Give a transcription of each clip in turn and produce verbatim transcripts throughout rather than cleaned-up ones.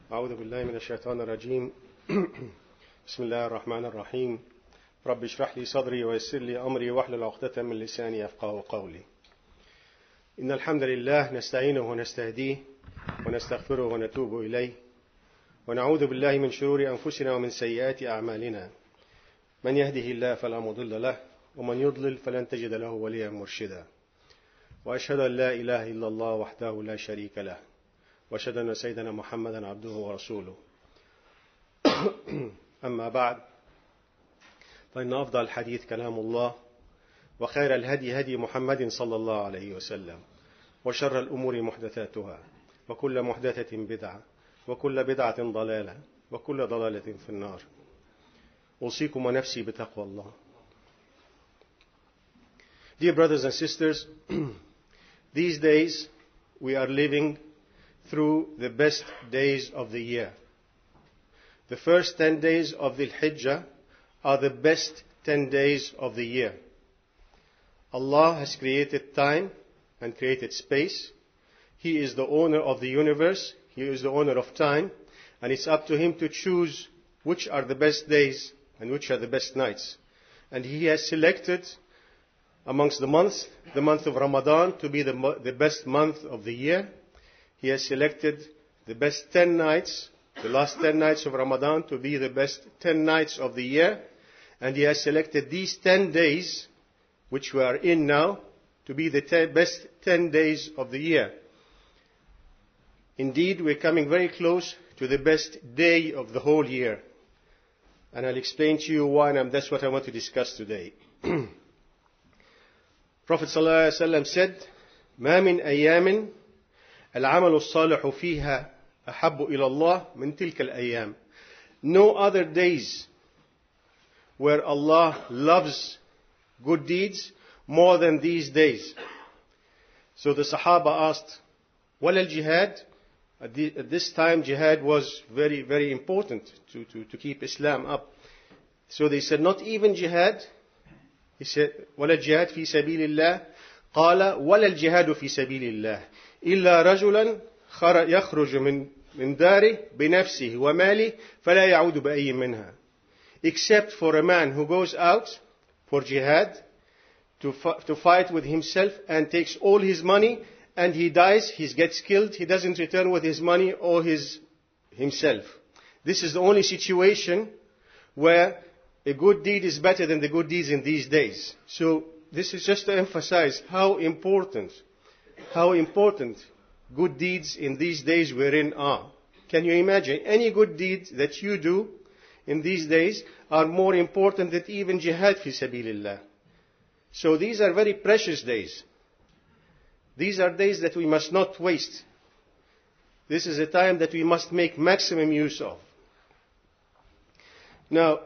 أعوذ بالله من الشيطان الرجيم بسم الله الرحمن الرحيم رب اشرح لي صدري ويسر لي أمري واحلل عقدة من لساني يفقهوا قولي إن الحمد لله نستعينه ونستهديه ونستغفره ونتوب إليه ونعوذ بالله من شرور أنفسنا ومن سيئات أعمالنا من يهده الله فلا مضل له ومن يضلل فلن تجد له وليا مرشدا وأشهد أن لا إله إلا الله وحده لا شريك له وأشهد أن سيدنا محمدا عبده ورسوله أما بعد فإن أفضل الحديث كلام الله وخير الهدي هدي محمد صلى الله عليه وسلم وشر الأمور محدثاتها وكل محدثة بدعة وكل بدعة ضلالة وكل ضلالة في النار أوصيكم ونفسي بتقوى الله. Dear brothers and sisters, these days we are living through the best days of the year. The first ten days of the Hijjah are the best ten days of the year. Allah has created time and created space. He is the owner of the universe. He is the owner of time. And it's up to Him to choose which are the best days and which are the best nights. And He has selected amongst the months, the month of Ramadan to be the, the best month of the year. He has selected the best ten nights, the last ten nights of Ramadan to be the best ten nights of the year. And He has selected these ten days, which we are in now, to be the ten best ten days of the year. Indeed, we're coming very close to the best day of the whole year. And I'll explain to you why, and that's what I want to discuss today. Prophet ﷺ said, ما من أيام العمل الصالح فيها أحب إلى الله من تلك الأيام. No other days where Allah loves good deeds more than these days. So the Sahaba asked, ولا الجهاد? At this time jihad was very, very important to, to, to keep Islam up. So they said, not even jihad? He said, ولا الجهاد في سبيل الله? قال ولا الجهاد في سبيل الله إلا رجلا يخرج من من داره بنفسه وماله فلا يعود بأي منها. Except for a man who goes out for jihad to, to fight with himself and takes all his money and he dies, he gets killed, he doesn't return with his money or his himself. This is the only situation where a good deed is better than the good deeds in these days. So this is just to emphasize how important, how important good deeds in these days we're in are. Can you imagine? Any good deed that you do in these days are more important than even jihad fi sabilillah. So these are very precious days. These are days that we must not waste. This is a time that we must make maximum use of. Now,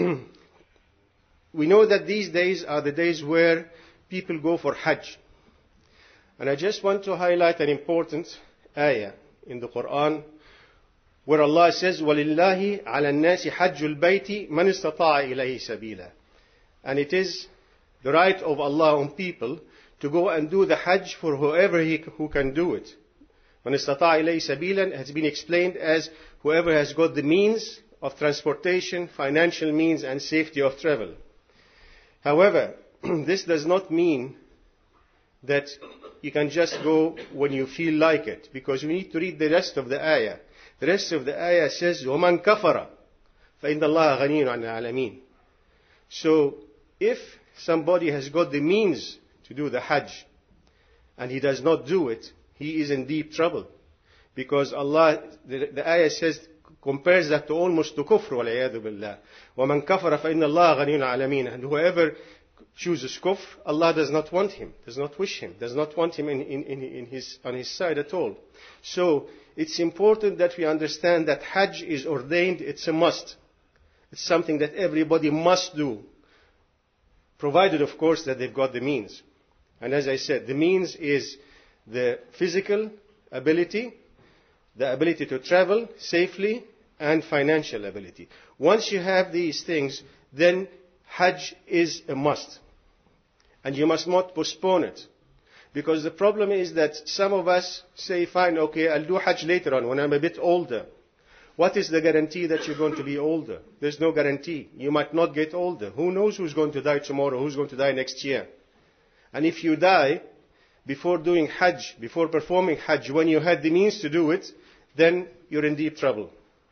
we know that these days are the days where people go for Hajj. And I just want to highlight an important ayah in the Quran where Allah says, وَلِلَّهِ عَلَى النَّاسِ حَجُّ الْبَيْتِ مَنِ اسْتَطَاعَ إِلَيْهِ سَبِيلًا. And it is the right of Allah on people to go and do the Hajj for whoever he, who can do it. مَنِ اسْتَطَاعَ إِلَيْهِ سَبِيلًا has been explained as whoever has got the means of transportation, financial means and safety of travel. However, this does not mean that you can just go when you feel like it, because we need to read the rest of the ayah. The rest of the ayah says, وَمَنْ كَفَرَ فَإِنَّ اللَّهَ غَنِيٌّ عَنِ الْعَالَمِينَ. So, if somebody has got the means to do the Hajj, and he does not do it, he is in deep trouble. Because Allah, the, the ayah says, compares that to almost to kufr, وَالْعِيَاذُ بِاللَّهِ. وَمَنْ كَفَرَ فَإِنَّ اللَّهَ غَنِيٌّ عَنِ الْعَالَمِينَ. And whoever chooses kufr, Allah does not want him, does not wish him, does not want him in, in, in, in his, on his side at all. So, it's important that we understand that Hajj is ordained, it's a must. It's something that everybody must do. Provided, of course, that they've got the means. And as I said, the means is the physical ability, the ability to travel safely, and financial ability. Once you have these things, then Hajj is a must. And you must not postpone it. Because the problem is that some of us say, fine, okay, I'll do Hajj later on when I'm a bit older. What is the guarantee that you're going to be older? There's no guarantee. You might not get older. Who knows who's going to die tomorrow, who's going to die next year? And if you die before doing Hajj, before performing Hajj, when you had the means to do it, then you're in deep trouble.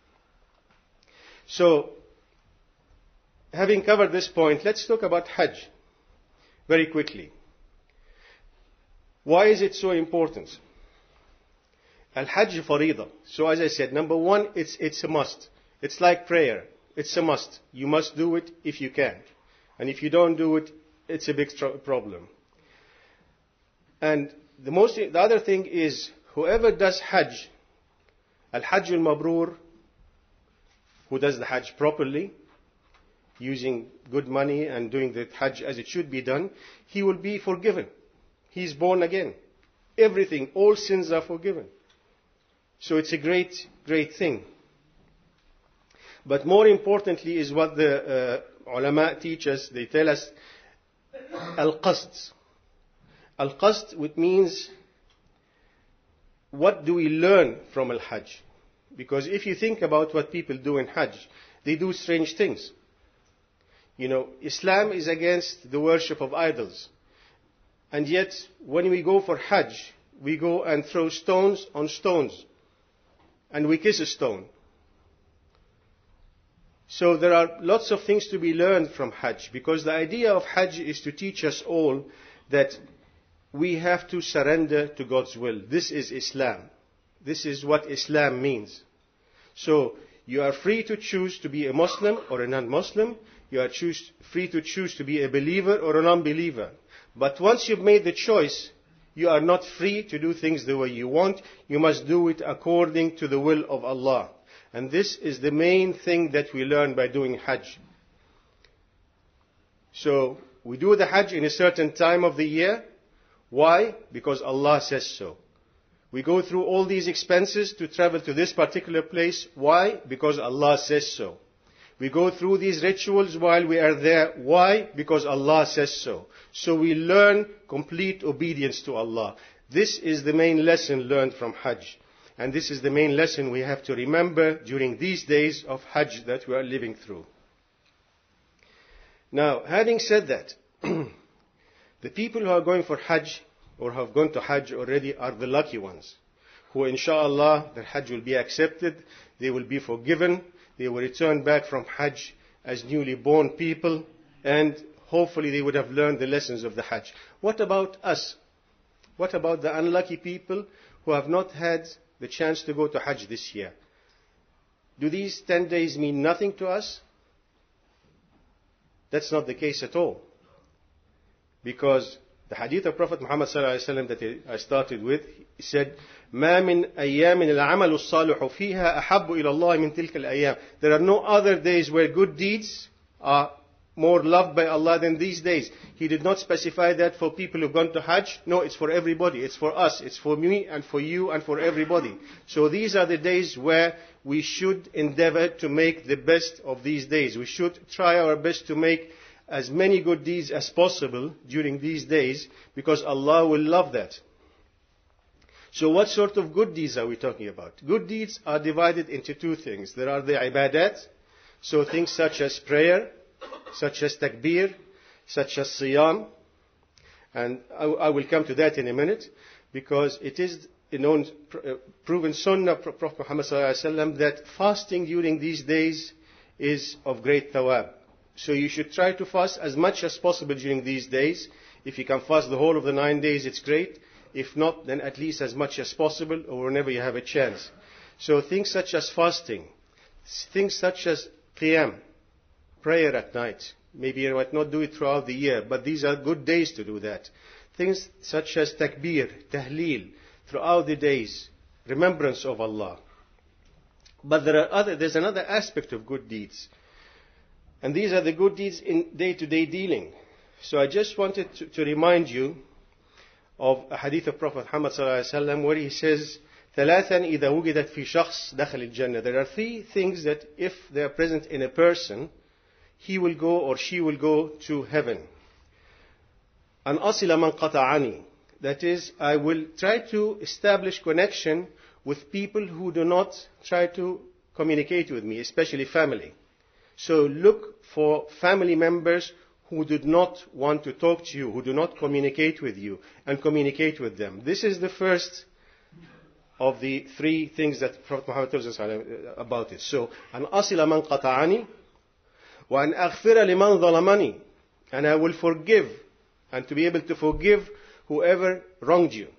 So, having covered this point, let's talk about Hajj very quickly. Why is it so important? Al-Hajj farida. So as I said, number one, it's, it's a must. It's like prayer. It's a must. You must do it if you can. And if you don't do it, it's a big tr- problem. And the most, the other thing is, whoever does Hajj, Al-Hajj al-Mabrur, who does the Hajj properly, using good money and doing the Hajj as it should be done, he will be forgiven. He's born again. Everything, all sins are forgiven. So it's a great, great thing. But more importantly is what the uh, ulama teach us. They tell us al-qasd. Al-qasd, which means what do we learn from al-Hajj? Because if you think about what people do in Hajj, they do strange things. You know, Islam is against the worship of idols. And yet, when we go for Hajj, we go and throw stones on stones. And we kiss a stone. So there are lots of things to be learned from Hajj. Because the idea of Hajj is to teach us all that we have to surrender to God's will. This is Islam. This is what Islam means. So, you are free to choose to be a Muslim or a non-Muslim. You are choose, free to choose to be a believer or a non-believer. But once you've made the choice, you are not free to do things the way you want. You must do it according to the will of Allah. And this is the main thing that we learn by doing Hajj. So, we do the Hajj in a certain time of the year. Why? Because Allah says so. We go through all these expenses to travel to this particular place. Why? Because Allah says so. We go through these rituals while we are there. Why? Because Allah says so. So we learn complete obedience to Allah. This is the main lesson learned from Hajj. And this is the main lesson we have to remember during these days of Hajj that we are living through. Now, having said that, the people who are going for Hajj or have gone to Hajj already are the lucky ones, who inshallah their Hajj will be accepted, they will be forgiven, they will return back from Hajj as newly born people, and hopefully they would have learned the lessons of the Hajj. What about us? What about the unlucky people who have not had the chance to go to Hajj this year? Do these ten days mean nothing to us? That's not the case at all. Because the hadith of Prophet Muhammad sallallahu alaihi wasallam that I started with, he said, "ما من أيام العمل الصالح فيها أحب إلى الله من تلك الأيام." There are no other days where good deeds are more loved by Allah than these days. He did not specify that for people who've gone to Hajj. No, it's for everybody. It's for us. It's for me and for you and for everybody. So these are the days where we should endeavor to make the best of these days. We should try our best to make as many good deeds as possible during these days, because Allah will love that. So what sort of good deeds are we talking about? Good deeds are divided into two things. There are the ibadat, so things such as prayer, such as takbir, such as siyam, and I, I will come to that in a minute, because it is a known, uh, proven sunnah of Prophet Muhammad sallallahu alaihi wasallam that fasting during these days is of great thawab. So you should try to fast as much as possible during these days. If you can fast the whole of the nine days, it's great. If not, then at least as much as possible, or whenever you have a chance. So things such as fasting, things such as qiyam, prayer at night. Maybe you might not do it throughout the year, but these are good days to do that. Things such as takbir, tahleel, throughout the days, remembrance of Allah. But there are other, there's another aspect of good deeds. And these are the good deeds in day-to-day dealing. So I just wanted to, to remind you of a hadith of Prophet Muhammad sallallahu alaihi wasallam where he says, ثلاثا إذا وجدت في شخص دخل الجنة. There are three things that if they are present in a person, he will go or she will go to heaven. أن أصل من قطعني. That is, I will try to establish connection with people who do not try to communicate with me, especially family. So look for family members who do not want to talk to you, who do not communicate with you, and communicate with them. This is the first of the three things that Prophet Muhammad tells us about it. So, أن أصل من قطعني وأن أغفر لمن ظلمني, and I will forgive, and to be able to forgive whoever wronged you.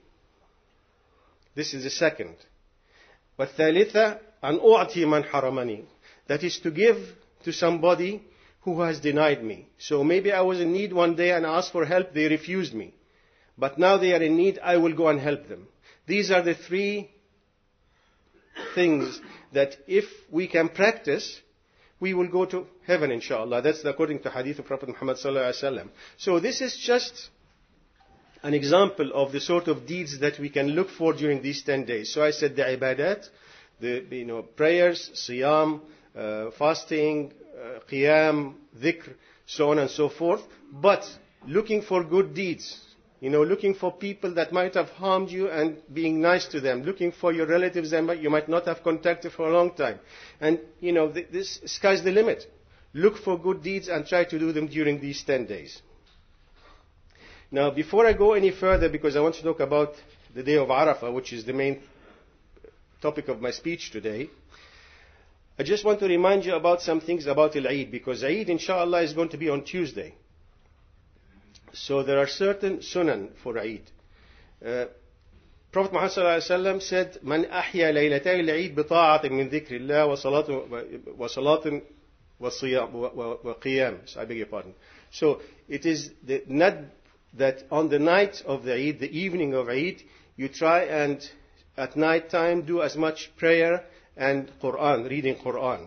This is the second. والثالثة أن أعطي من حرمني, that is to give to somebody who has denied me. So maybe I was in need one day and I asked for help, they refused me. But now they are in need, I will go and help them. These are the three things that if we can practice, we will go to heaven, inshallah. That's according to hadith of Prophet Muhammad sallallahu alaihi wasallam. So this is just an example of the sort of deeds that we can look for during these ten days. So I said the ibadat, the you know prayers, siyam, uh, fasting, uh, qiyam, dhikr, so on and so forth. But looking for good deeds. You know, looking for people that might have harmed you and being nice to them. Looking for your relatives that you might not have contacted for a long time. And, you know, th- this sky's the limit. Look for good deeds and try to do them during these ten days. Now, before I go any further, because I want to talk about the day of Arafah, which is the main topic of my speech today, I just want to remind you about some things about Al-Eid, because Eid, inshallah, is going to be on Tuesday. So there are certain sunan for Eid. Uh, Prophet Muhammad sallallahu alaihi wasallam said, "Man ahya laylatay al-Eid bi ta'atin min dhikrillah wa salatin wa salatin wa siyam wa qiyam." So I beg your pardon. So it is the not that on the night of the Eid, the evening of Eid, you try and at night time do as much prayer and Quran, reading Quran.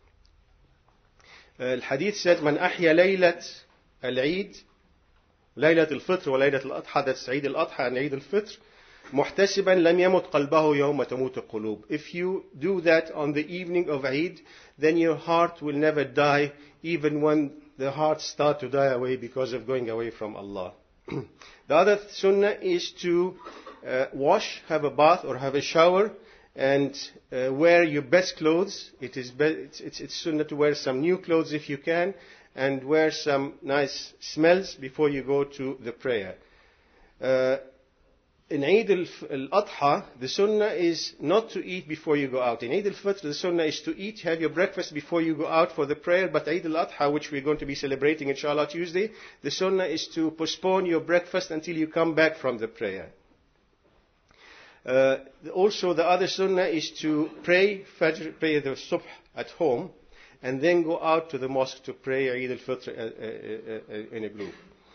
Uh, Al-Hadith said, "Man ahya laylat al-Eid." ليلة الفطر وليلة الأضحى, that's عيد الأضحى and عيد الفطر, محتسبا لم يمت قلبه يوم تموت القلوب. If you do that on the evening of Eid, then your heart will never die, even when the hearts start to die away because of going away from Allah. The other sunnah is to uh, wash, have a bath or have a shower, and uh, wear your best clothes. It is be- it's, it's, it's sunnah to wear some new clothes if you can, and wear some nice smells before you go to the prayer. Uh, in Eid al-Adha, the sunnah is not to eat before you go out. In Eid al-Fitr, the sunnah is to eat, have your breakfast before you go out for the prayer. But Eid al-Adha, which we're going to be celebrating inshallah Tuesday, the sunnah is to postpone your breakfast until you come back from the prayer. Uh, also, the other sunnah is to pray Fajr, pray the Subh at home, and then go out to the mosque to pray Eid al-Fitr uh, uh, uh, in a group.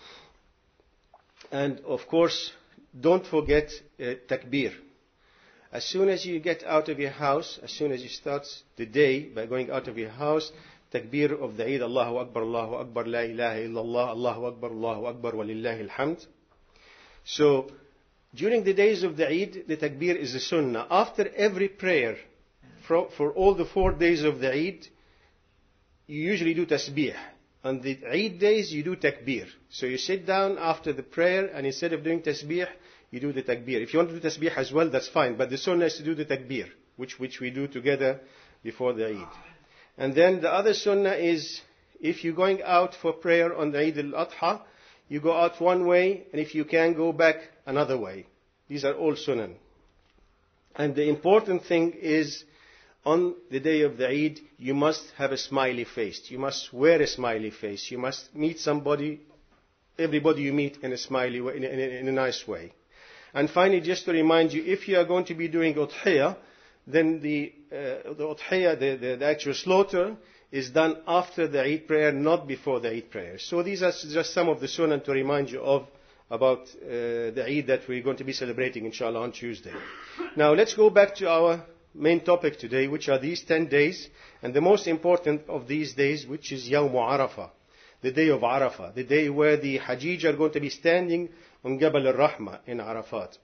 And of course, don't forget uh, takbir. As soon as you get out of your house, as soon as you start the day by going out of your house, takbir of the Eid, Allahu Akbar, Allahu Akbar, La ilaha illallah, Allahu Akbar, Allahu Akbar, walillahi alhamd. So, during the days of the Eid, the takbir is a sunnah. After every prayer, for, for all the four days of the Eid, you usually do tasbih. On the Eid days, you do takbir. So you sit down after the prayer, and instead of doing tasbih, you do the takbir. If you want to do tasbih as well, that's fine. But the sunnah is to do the takbir, which, which we do together before the Eid. And then the other sunnah is, if you're going out for prayer on the Eid al-Adha, you go out one way, and if you can, go back another way. These are all sunnah. And the important thing is, on the day of the Eid, you must have a smiley face. You must wear a smiley face. You must meet somebody, everybody you meet in a smiley way, in a, in a, in a nice way. And finally, just to remind you, if you are going to be doing udhiyah, then the, uh, the udhiyah, the, the, the actual slaughter, is done after the Eid prayer, not before the Eid prayer. So these are just some of the sunnah to remind you of about uh, the Eid that we're going to be celebrating, inshallah, on Tuesday. Now, let's go back to our main topic today, which are these ten days, and the most important of these days, which is Yawm Arafah, the day of Arafah, the day where the Hajj are going to be standing on Jabal al-Rahmah in Arafat.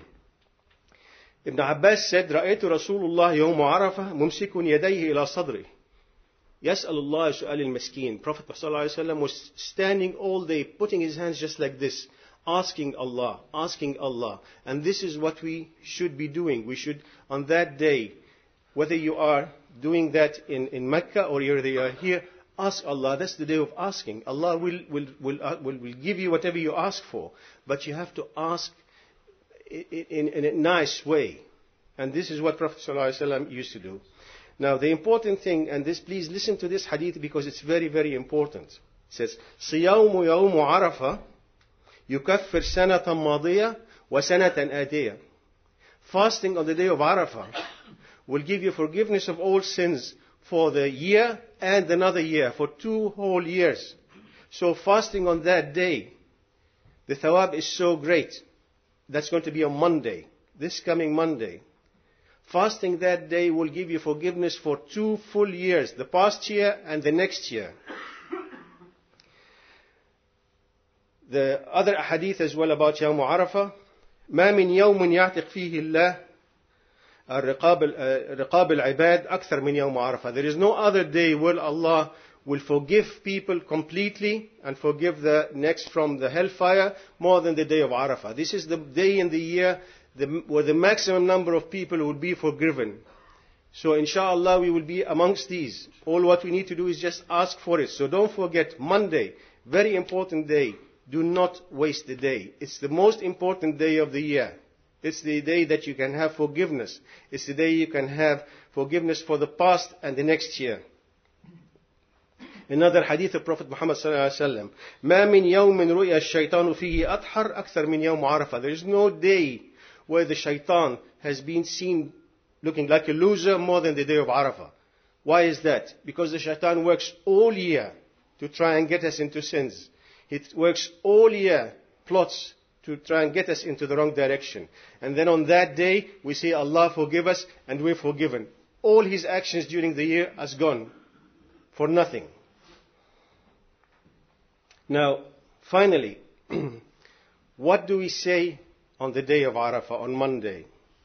Ibn Abbas said, رأيت رسول الله يوم عرفة ممسك يديه إلى صدره يسأل الله سؤال المسكين. Prophet ﷺ was standing all day, putting his hands just like this, asking Allah, asking Allah. And this is what we should be doing. We should, on that day, whether you are doing that in, in Mecca or you're here, ask Allah. That's the day of asking. Allah will, will, will, uh, will, will give you whatever you ask for. But you have to ask in, in, in a nice way. And this is what Prophet ﷺ used to do. Now the important thing, and this, please listen to this hadith because it's very, very important. It says, صِيَوْمُ يَوْمُ عَرَفَةٍ يُكَفِّرْ سَنَةً مَاضِيَةً وَسَنَةً آتِيَةً. Fasting on the day of Arafah will give you forgiveness of all sins for the year and another year, for two whole years. So fasting on that day, the thawab is so great. That's going to be on Monday, this coming Monday. Fasting that day will give you forgiveness for two full years, the past year and the next year. The other hadith as well about Yawm Arafah, ما من يوم يعتق فيه الله الرقاب رقاب العباد أكثر من يوم عرفة. There is no other day where Allah will forgive people completely and forgive the next from the hellfire more than the day of Arafah. This is the day in the year the, where the maximum number of people will be forgiven. So inshallah we will be amongst these. All what we need to do is just ask for it. So don't forget, Monday, very important day. Do not waste the day. It's the most important day of the year. It's the day that you can have forgiveness. It's the day you can have forgiveness for the past and the next year. Another hadith of Prophet Muhammad sallallahu alaihi wasallam. ما من يوم رؤيا الشيطان فيه أضحر أكثر من يوم عرفة. There is no day where the shaitan has been seen looking like a loser more than the day of Arafah. Why is that? Because the shaitan works all year to try and get us into sins. It works all year, plots to try and get us into the wrong direction. And then on that day, we say, Allah forgive us, and we're forgiven. All his actions during the year has gone for nothing. Now, finally, what do we say on the day of Arafah, on Monday?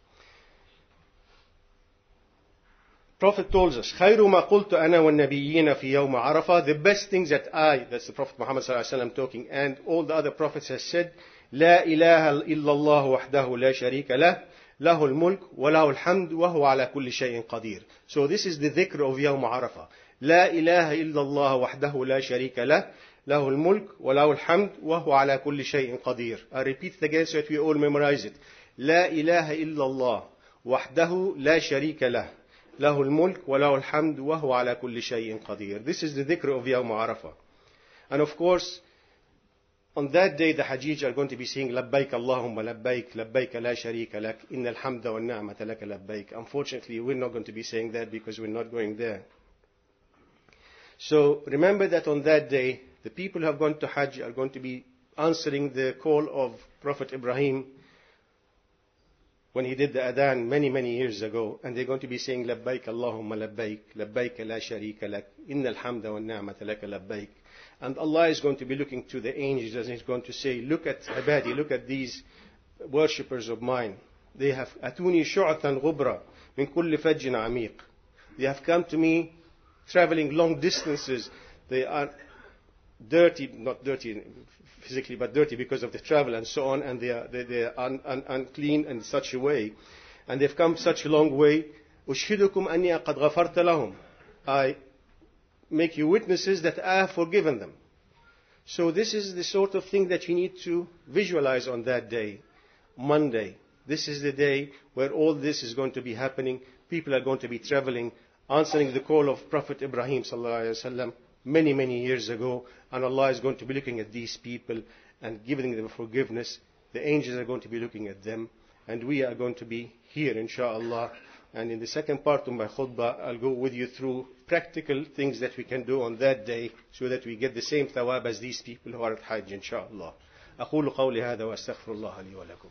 Prophet told us, خَيْرُ مَا قُلْتُ أَنَا وَالنَّبِيِّينَ فِي يَوْمَ عَرَفَةٍ. The best things that I, that's the Prophet Muhammad sallallahu alaihi wasallam talking, and all the other prophets has said, لا إله إلا الله وحده لا شريك له له الملك وله الحمد وهو على كل شيء قدير. So this is the dhikr of يوم عرفة. لا إله إلا الله وحده لا شريك له له الملك وله الحمد وهو على كل شيء قدير. I repeat it again so that we all memorize it. لا إله إلا الله وحده لا شريك له له الملك وله الحمد وهو على كل شيء قدير. This is the dhikr of يوم عرفة. And of course, on that day the Hajjaj are going to be saying لبيك اللهم لبيك لبيك لا شريك لك إن الحمد والنعمة لك لبيك. Unfortunately, we're not going to be saying that because we're not going there. So remember that on that day, the people who have gone to Hajj are going to be answering the call of Prophet Ibrahim when he did the adhan many, many years ago, and they're going to be saying لبيك اللهم لبيك لبيك لا شريك لك إن الحمد والنعمة لك لبيك. And Allah is going to be looking to the angels and He's going to say, look at Ibadi, look at these worshippers of mine. They have أتوني شعثا غبرا من كل فج عميق. They have come to me traveling long distances. They are dirty, not dirty physically, but dirty because of the travel and so on, and they are, they, they are un, un, unclean in such a way. And they've come such a long way. أشهدكم أني قد غفرت لهم. I make you witnesses that I have forgiven them. So this is the sort of thing that you need to visualize on that day, Monday. This is the day where all this is going to be happening. People are going to be traveling, answering the call of Prophet Ibrahim sallallahu alaihi wasallam many, many years ago. And Allah is going to be looking at these people and giving them forgiveness. The angels are going to be looking at them. And we are going to be here, inshaAllah. And in the second part of my khutbah, I'll go with you through practical things that we can do on that day so that we get the same thawab as these people who are at Hajj, inshaAllah. أقول قولي هذا وأستغفر الله لي ولكم.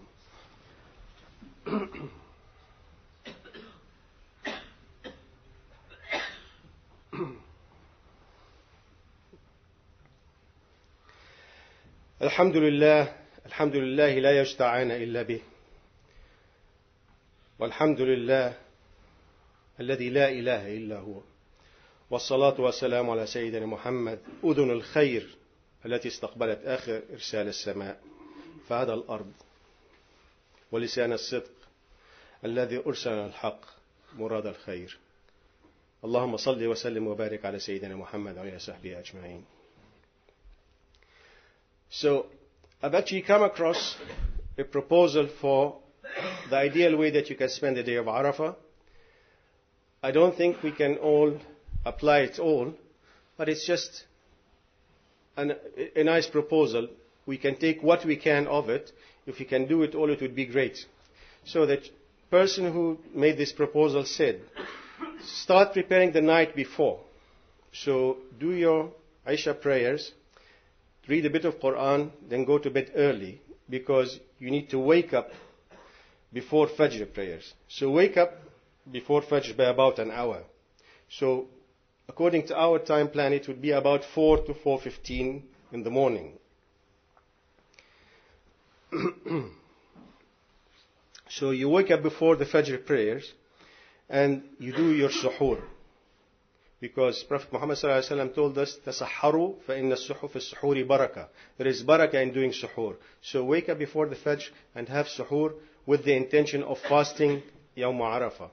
الحمد لله الحمد لله لا يستعان إلا به والحمد لله الذي لا إله إلا هو والصلاة والسلام على سيدنا محمد أذن الخير التي استقبلت آخر إرسال السماء فهذا الأرض ولسان الصدق الذي أرسل الحق مراد الخير. اللهم صل وسلم وبارك على سيدنا محمد وعلى صحبه أجمعين. So, I've actually come across a proposal for the ideal way that you can spend the day of Arafah. I don't think we can all apply it all, but it's just an, a nice proposal. We can take what we can of it. If we can do it all, it would be great. So the person who made this proposal said, start preparing the night before. So do your Isha prayers, read a bit of Quran, then go to bed early, because you need to wake up before Fajr prayers. So wake up before Fajr by about an hour. So according to our time plan, it would be about four to four fifteen in the morning. So you wake up before the Fajr prayers and you do your suhoor. Because Prophet Muhammad sallallahu alaihi wasallam told us, "Tasahharu fa inna as-suhuf as-suhuri baraka." There is barakah in doing suhoor. So wake up before the Fajr and have suhoor with the intention of fasting Yawm Arafah.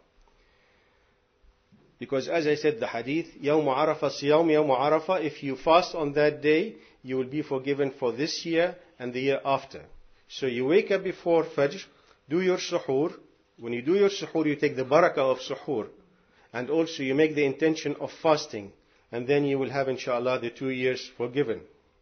Because as I said, the hadith, Yawm Arafah siyam Yawm Arafah, if you fast on that day, you will be forgiven for this year and the year after. So you wake up before Fajr, do your suhoor. When you do your suhoor, you take the barakah of suhoor. And also you make the intention of fasting. And then you will have, inshallah, the two years forgiven.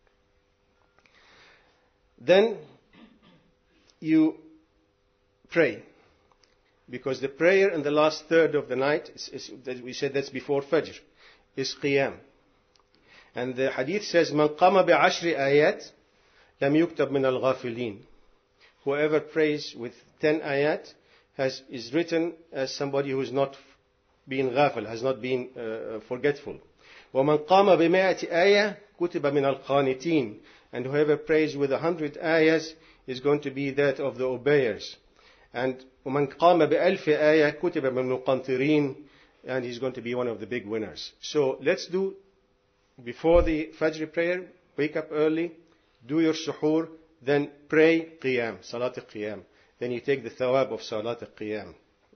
Then you pray. Because the prayer in the last third of the night, is, is, we said that's before Fajr, is Qiyam. And the hadith says, "Man qama bi'ashri ayat, lam yuktab min al-ghafilin." Whoever prays with ten ayat has, is written as somebody who is not being ghafil, has not been uh, forgetful. وَمَنْ قَامَ بِمَائَةِ آيَةٍ كُتِبَ مِنَ الْقَانِتِينَ. And whoever prays with a hundred ayahs is going to be that of the obeyers. And وَمَنْ قَامَ بِأَلْفِ آيَةٍ كُتِبَ مِنَ الْمُقَنْطِرِينَ. And he's going to be one of the big winners. So let's do, before the Fajr prayer, wake up early, do your suhoor, then pray Qiyam, Salat al-Qiyam. Then you take the thawab of Salat al-Qiyam.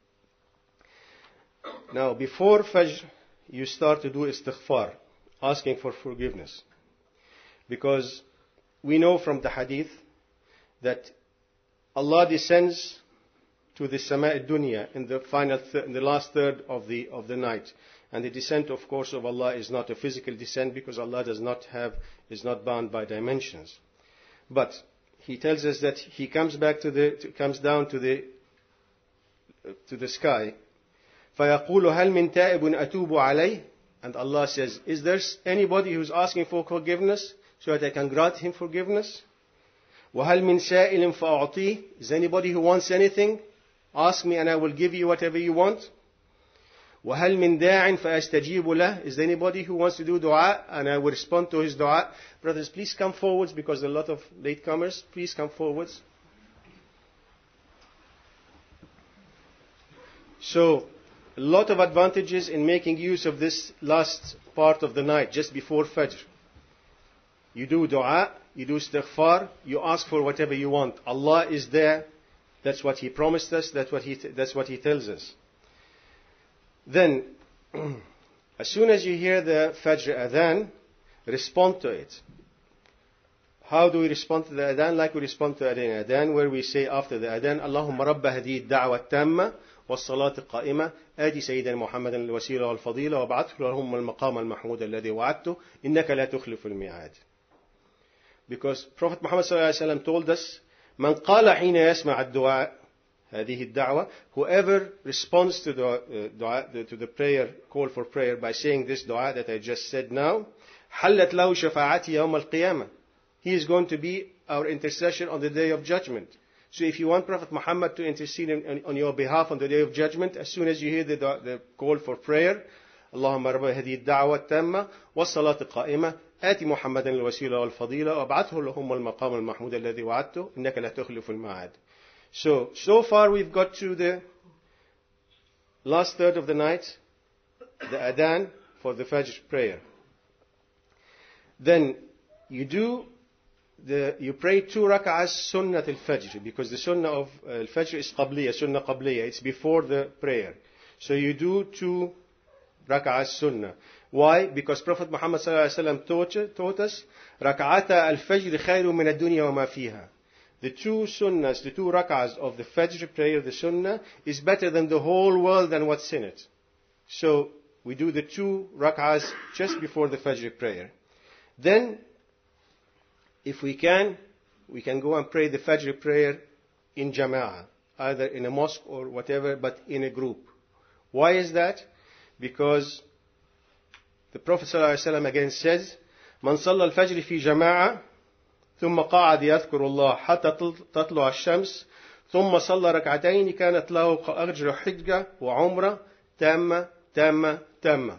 Now, before Fajr, you start to do istighfar, asking for forgiveness. Because we know from the hadith that Allah descends to the Sama' dunya in the final, th- in the last third of the of the night. And the descent, of course, of Allah is not a physical descent, because Allah does not have, is not bound by dimensions. But He tells us that He comes back to the, to, comes down to the, uh, to the sky. فَيَقُولُ هَلْ مِن تَائِبٌ أَتُوبُ عَلَيْهِ. And Allah says, is there anybody who's asking for forgiveness so that I can grant him forgiveness? وَهَلْ مِن سَائِلٍ فَأُعْطِيهِ. Is there anybody who wants anything? Ask me and I will give you whatever you want. وَهَلْ مِن دَاعٍ فَأَسْتَجِيبُ لَهُ. Is there anybody who wants to do dua and I will respond to his dua? Brothers, please come forwards, because there are a lot of latecomers. Please come forwards. So, a lot of advantages in making use of this last part of the night, just before Fajr. You do dua, you do istighfar, you ask for whatever you want. Allah is there. That's what He promised us. That's what He, that's what He tells us. Then, as soon as you hear the Fajr Adhan, respond to it. How do we respond to the Adhan? Like we respond to the Adhan, where we say after the Adhan, Allahumma rabba hadi da'wa tamma والصلاة القائمة آتي سيدنا محمد الوسيلة والفضيلة وابعثه لهم المقام المحمود الذي وعدته إنك لا تخلف الميعاد. Because Prophet Muhammad صلى الله عليه وسلم told us, من قال حين يسمع الدعاء هذه الدعوة, whoever responds to the, uh, dua, to the prayer, call for prayer by saying this dua that I just said now, حلت له شفاعتي يوم القيامة. He is going to be our intercession on the day of judgment. So if you want Prophet Muhammad to intercede on, on your behalf on the day of judgment, as soon as you hear the, the call for prayer, اللهم رب هذه الدعوة التامة والصلاة القائمة آتي محمدا الوسيلة والفضيلة وابعثه لهم المقام المحمود الذي وعدته إنك لا تخلف الميعاد. So, so far we've got to the last third of the night, the Adhan for the Fajr prayer. Then you do The, you pray two rak'ahs sunnat al-fajr, because the sunnah of uh, al-fajr is qabliya, sunnah qabliya. It's before the prayer. So you do two rak'ah sunnah. Why? Because Prophet Muhammad sallallahu alaihi wasallam taught, taught us, rak'ata al-fajr khayru min ad-dunya wa ma fiha. The two sunnahs, the two rak'ahs of the fajr prayer, the sunnah, is better than the whole world and what's in it. So, we do the two rak'ahs just before the fajr prayer. Then, if we can, we can go and pray the fajr prayer in jama'ah, either in a mosque or whatever, but in a group. Why is that? Because the Prophet ﷺ again says, من صلى الفجر في جماعة ثم قعد يذكر الله حتى تطلع الشمس ثم صلى ركعتين كانت له أجر حجة وعمرة تامة تامة تامة.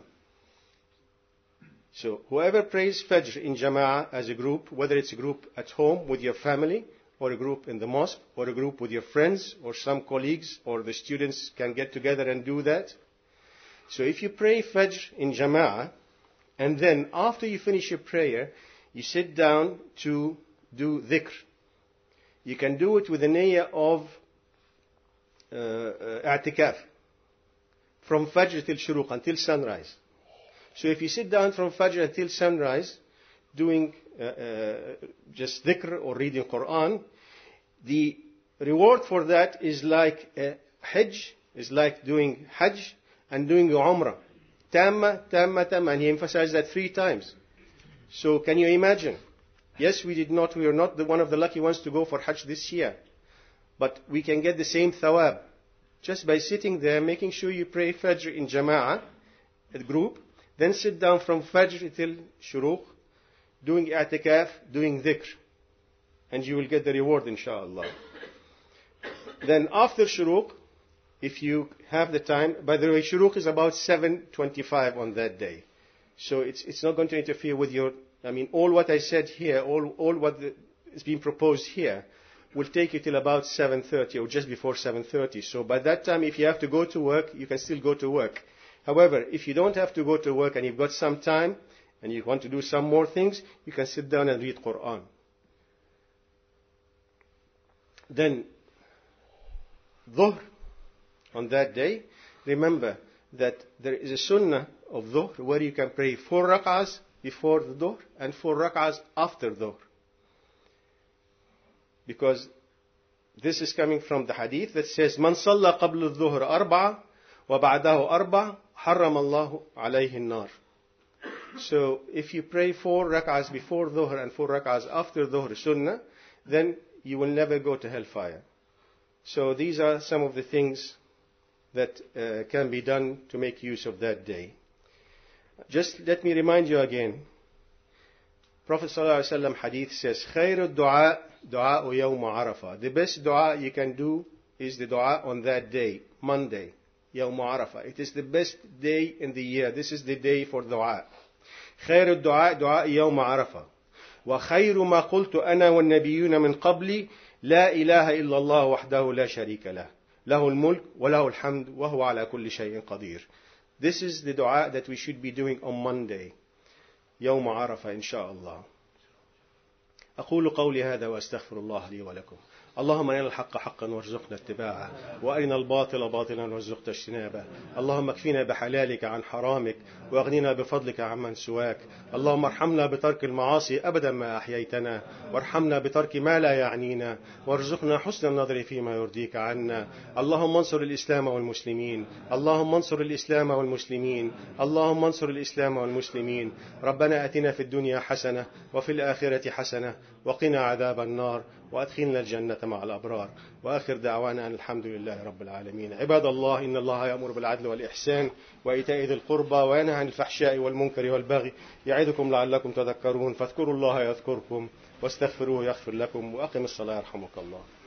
So whoever prays Fajr in Jama'ah as a group, whether it's a group at home with your family, or a group in the mosque, or a group with your friends, or some colleagues, or the students can get together and do that. So if you pray Fajr in Jama'ah, and then after you finish your prayer, you sit down to do dhikr. You can do it with the niyyah of uh, uh, i'tikaf, from Fajr till Shuruq, until sunrise. So if you sit down from Fajr until sunrise, doing uh, uh, just dhikr or reading Quran, the reward for that is like a hajj, is like doing hajj and doing umrah. Tamma, tamma, tamma. And he emphasized that three times. So can you imagine? Yes, we did not, we are not the one of the lucky ones to go for hajj this year. But we can get the same thawab. Just by sitting there, making sure you pray Fajr in Jama'ah, a group, then sit down from Fajr till Shuruq, doing i'tikaf, doing dhikr. And you will get the reward, inshallah. Then after Shuruq, if you have the time, by the way, Shuruq is about seven twenty-five on that day. So it's, it's not going to interfere with your, I mean, all what I said here, all, all what the, is being proposed here, will take you till about seven thirty or just before seven thirty. So by that time, if you have to go to work, you can still go to work. However, if you don't have to go to work and you've got some time and you want to do some more things, you can sit down and read Quran. Then, Dhuhr, on that day, remember that there is a sunnah of Dhuhr where you can pray four rak'ahs before the Dhuhr and four rak'ahs after Dhuhr. Because this is coming from the hadith that says, من صلى قبل الظهر أربعة وبعده أربعة حرم الله عليه النار. So if you pray four rak'ahs before Dhuhr and four rak'ahs after Dhuhr sunnah, then you will never go to hellfire. So these are some of the things that uh, can be done to make use of that day. Just let me remind you again. Prophet ﷺ hadith says, خير الدعاء دعاء يوم عرفة. The best dua you can do is the dua on that day, Monday, يوم عرفة. It is the best day in the year. This is the day for dua. خير الدعاء دعاء يوم عرفة. وخير ما قلت أنا والنبيون من قبلي لا إله إلا الله وحده لا شريك له له الملك وله الحمد وهو على كل شيء قدير. This is the dua that we should be doing on Monday, يوم عرفة إن شاء الله. أقول قولي هذا وأستغفر الله لي ولكم. اللهم أرنا الحق حقا وارزقنا اتباعه وأرنا الباطل باطلا وارزقنا اجتنابه. اللهم اكفنا بحلالك عن حرامك واغننا بفضلك عمن سواك. اللهم ارحمنا بترك المعاصي أبدا ما أحييتنا وارحمنا بترك ما لا يعنينا وارزقنا حسن النظر فيما يرضيك عنا. اللهم انصر الإسلام والمسلمين. اللهم انصر الإسلام والمسلمين. اللهم انصر الإسلام والمسلمين. ربنا آتنا في الدنيا حسنة وفي الآخرة حسنة وقنا عذاب النار وأدخلنا الجنة مع الأبرار. وآخر دعوانا أن الحمد لله رب العالمين. عباد الله، إن الله يأمر بالعدل والإحسان وإيتاء ذي القربى وينهى عن الفحشاء والمنكر والبغي يعظكم لعلكم تذكرون. فاذكروا الله يذكركم واستغفروه يغفر لكم وأقم الصلاة يرحمك الله.